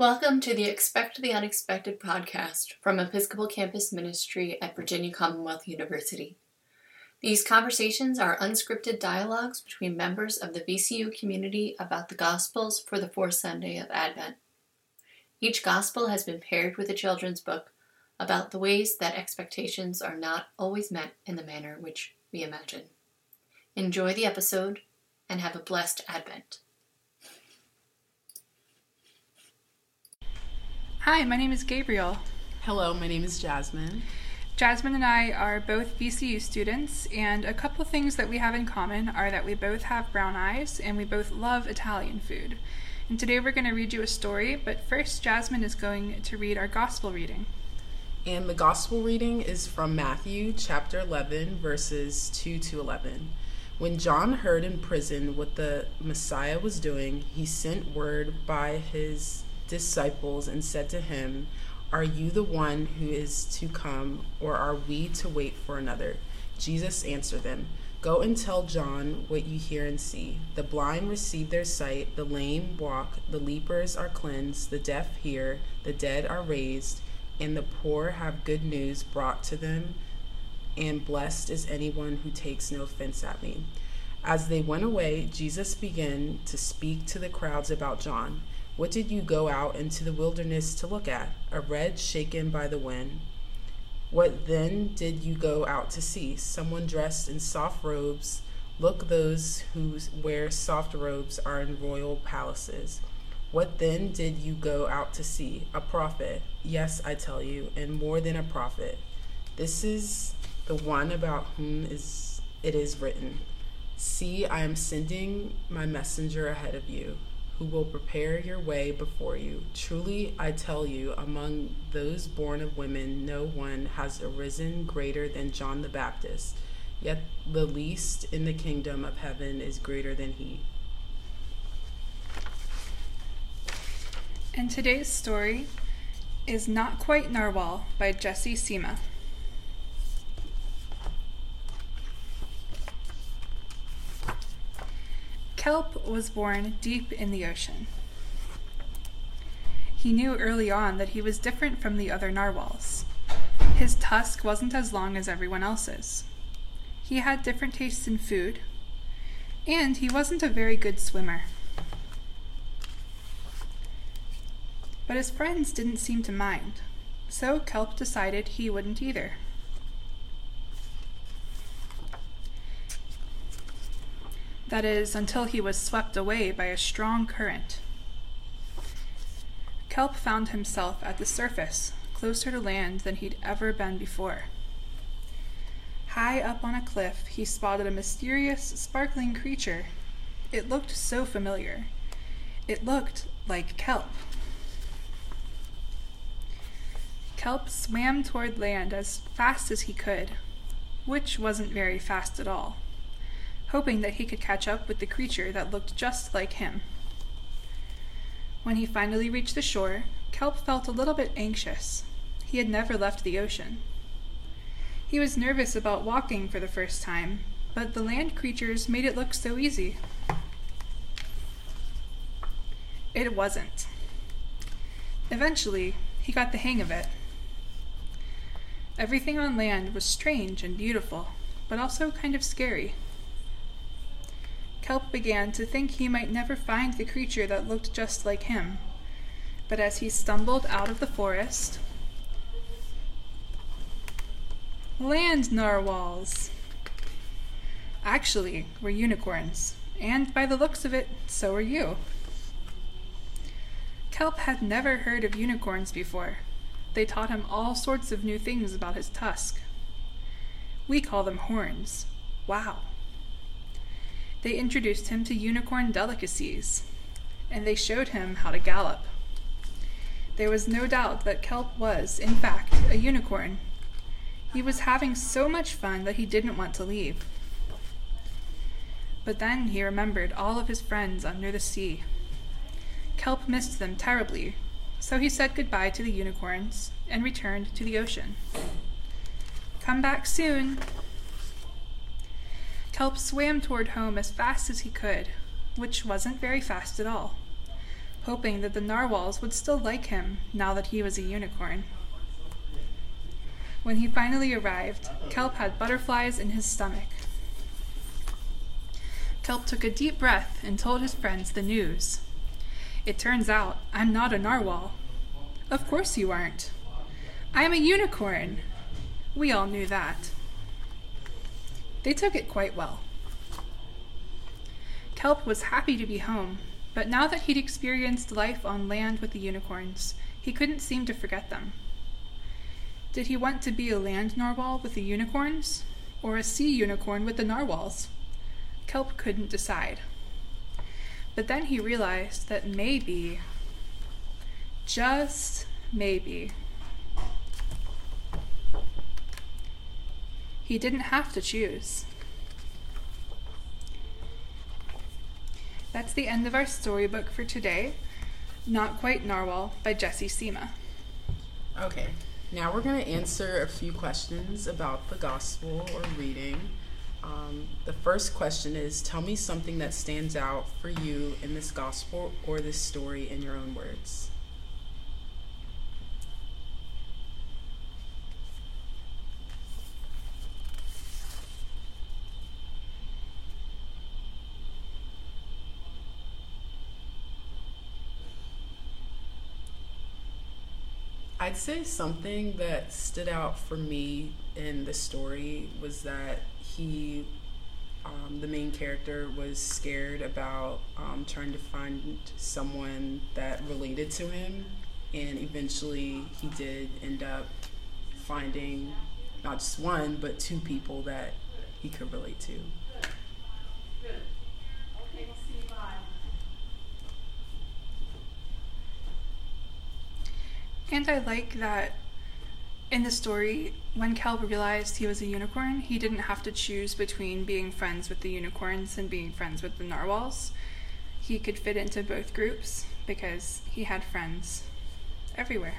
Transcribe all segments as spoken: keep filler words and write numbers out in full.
Welcome to the Expect the Unexpected podcast from Episcopal Campus Ministry at Virginia Commonwealth University. These conversations are unscripted dialogues between members of the V C U community about the Gospels for the fourth Sunday of Advent. Each Gospel has been paired with a children's book about the ways that expectations are not always met in the manner which we imagine. Enjoy the episode and have a blessed Advent. Hi, my name is Gabriel. Hello, my name is Jasmine. Jasmine and I are both V C U students, and a couple things that we have in common are that we both have brown eyes and we both love Italian food. And today we're going to read you a story, but first Jasmine is going to read our gospel reading. And the gospel reading is from Matthew chapter eleven, verses two to eleven. When John heard in prison what the Messiah was doing, he sent word by his disciples and said to him, "Are you the one who is to come, or are we to wait for another?" Jesus answered them, "Go and tell John what you hear and see. The blind receive their sight, the lame walk, the lepers are cleansed, the deaf hear, the dead are raised, and the poor have good news brought to them, and blessed is anyone who takes no offense at me." As they went away, Jesus began to speak to the crowds about John. "What did you go out into the wilderness to look at? A reed shaken by the wind? What then did you go out to see? Someone dressed in soft robes? Look, those who wear soft robes are in royal palaces. What then did you go out to see? A prophet? Yes, I tell you, and more than a prophet. This is the one about whom is it is written, 'See, I am sending my messenger ahead of you, who will prepare your way before you.' Truly, I tell you, among those born of women, no one has arisen greater than John the Baptist. Yet the least in the kingdom of heaven is greater than he." And today's story is Not Quite Narwhal by Jessie Sima. Kelp was born deep in the ocean. He knew early on that he was different from the other narwhals. His tusk wasn't as long as everyone else's. He had different tastes in food, and he wasn't a very good swimmer. But his friends didn't seem to mind, so Kelp decided he wouldn't either. That is, until he was swept away by a strong current. Kelp found himself at the surface, closer to land than he'd ever been before. High up on a cliff, he spotted a mysterious, sparkling creature. It looked so familiar. It looked like Kelp. Kelp swam toward land as fast as he could, which wasn't very fast at all, hoping that he could catch up with the creature that looked just like him. When he finally reached the shore, Kelp felt a little bit anxious. He had never left the ocean. He was nervous about walking for the first time, but the land creatures made it look so easy. It wasn't. Eventually, he got the hang of it. Everything on land was strange and beautiful, but also kind of scary. Kelp began to think he might never find the creature that looked just like him, but as he stumbled out of the forest, land narwhals actually were unicorns, and by the looks of it, so were you. Kelp had never heard of unicorns before. They taught him all sorts of new things about his tusk. We call them horns. Wow. They introduced him to unicorn delicacies, and they showed him how to gallop. There was no doubt that Kelp was, in fact, a unicorn. He was having so much fun that he didn't want to leave. But then he remembered all of his friends under the sea. Kelp missed them terribly, so he said goodbye to the unicorns and returned to the ocean. "Come back soon." Kelp swam toward home as fast as he could, which wasn't very fast at all. hoping that the narwhals would still like him now that he was a unicorn. When he finally arrived, Kelp had butterflies in his stomach. Kelp took a deep breath and told his friends the news. It turns out I'm not a narwhal. Of course you aren't. I am a unicorn. We all knew that. They took it quite well. Kelp was happy to be home, but now that he'd experienced life on land with the unicorns, he couldn't seem to forget them. Did he want to be a land narwhal with the unicorns, or a sea unicorn with the narwhals? Kelp couldn't decide. But then he realized that maybe, just maybe, he didn't have to choose. That's the end of our storybook for today, Not Quite Narwhal by Jessie Sima. Okay, now we're going to answer a few questions about the gospel or reading. Um, the first question is, tell me something that stands out for you in this gospel or this story in your own words. I'd say something that stood out for me in the story was that he, um, the main character, was scared about um, trying to find someone that related to him, and eventually he did end up finding not just one, but two people that he could relate to. And I like that in the story, when Kelp realized he was a unicorn, he didn't have to choose between being friends with the unicorns and being friends with the narwhals. He could fit into both groups because he had friends everywhere.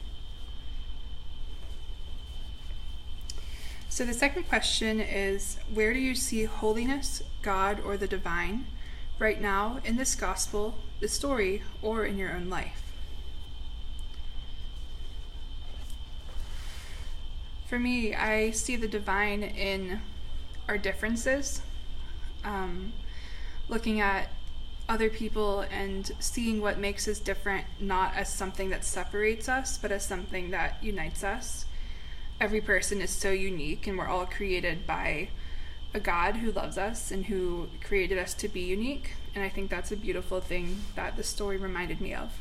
So the second question is, where do you see holiness, God, or the divine right now in this gospel, the story, or in your own life? For me, I see the divine in our differences, um, looking at other people and seeing what makes us different, not as something that separates us, but as something that unites us. Every person is so unique, and we're all created by a God who loves us and who created us to be unique, and I think that's a beautiful thing that the story reminded me of.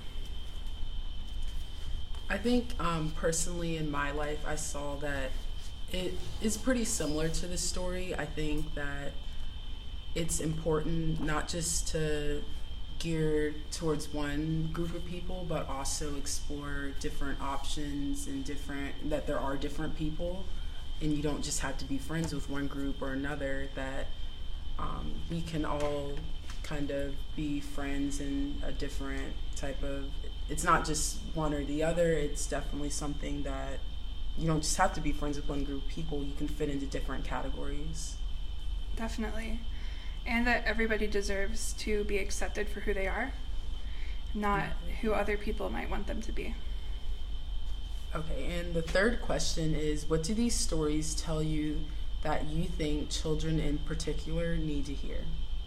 I think um, personally in my life, I saw that it is pretty similar to the story. I think that it's important not just to gear towards one group of people, but also explore different options and different, that there are different people, and you don't just have to be friends with one group or another, that um, we can all kind of be friends in a different type of, it's not just one or the other, it's definitely something that you don't just have to be friends with one group of people, you can fit into different categories. Definitely. And that everybody deserves to be accepted for who they are, not who other people might want them to be. Okay, and the third question is, what do these stories tell you that you think children in particular need to hear?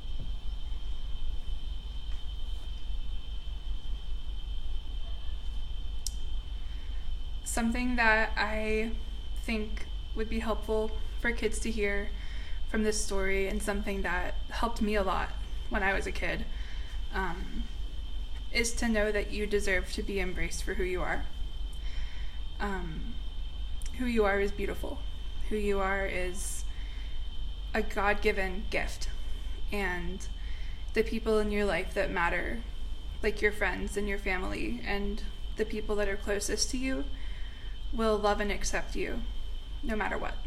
Something that I think would be helpful for kids to hear from this story, and something that helped me a lot when I was a kid, um, is to know that you deserve to be embraced for who you are. Um, who you are is beautiful. Who you are is a God-given gift. And the people in your life that matter, like your friends and your family and the people that are closest to you, will love and accept you no matter what.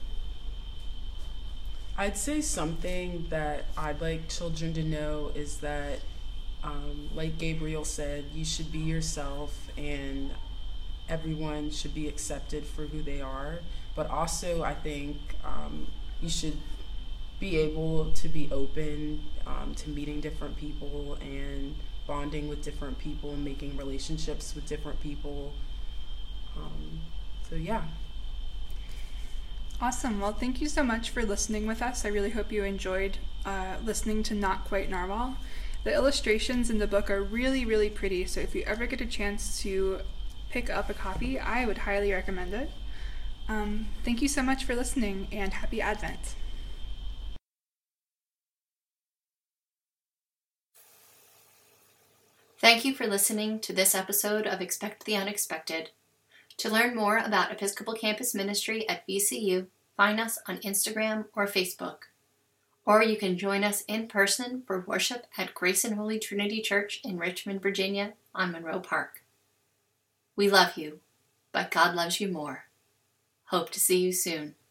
I'd say something that I'd like children to know is that, um, like Gabriel said, you should be yourself, and everyone should be accepted for who they are. But also, I think um, you should be able to be open um, to meeting different people and bonding with different people and making relationships with different people. Um, so yeah. Awesome. Well, thank you so much for listening with us. I really hope you enjoyed uh, listening to Not Quite Narwhal. The illustrations in the book are really, really pretty, so if you ever get a chance to pick up a copy, I would highly recommend it. Um, thank you so much for listening, and happy Advent. Thank you for listening to this episode of Expect the Unexpected. To learn more about Episcopal Campus Ministry at V C U, find us on Instagram or Facebook. Or you can join us in person for worship at Grace and Holy Trinity Church in Richmond, Virginia on Monroe Park. We love you, but God loves you more. Hope to see you soon.